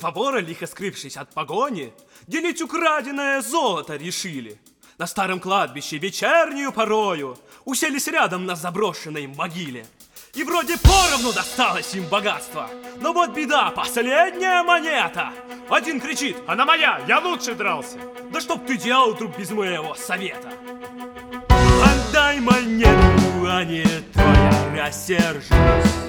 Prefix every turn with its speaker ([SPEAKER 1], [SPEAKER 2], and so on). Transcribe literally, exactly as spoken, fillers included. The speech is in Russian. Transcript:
[SPEAKER 1] Два вора, лихо скрывшись от погони, делить украденное золото решили. На старом кладбище вечернюю порою уселись рядом на заброшенной могиле. И вроде поровну досталось им богатство, но вот беда, последняя монета. Один кричит:
[SPEAKER 2] она моя, я лучше дрался.
[SPEAKER 1] Да чтоб ты делал, друг, без моего совета? Отдай монету, а не то я рассержусь.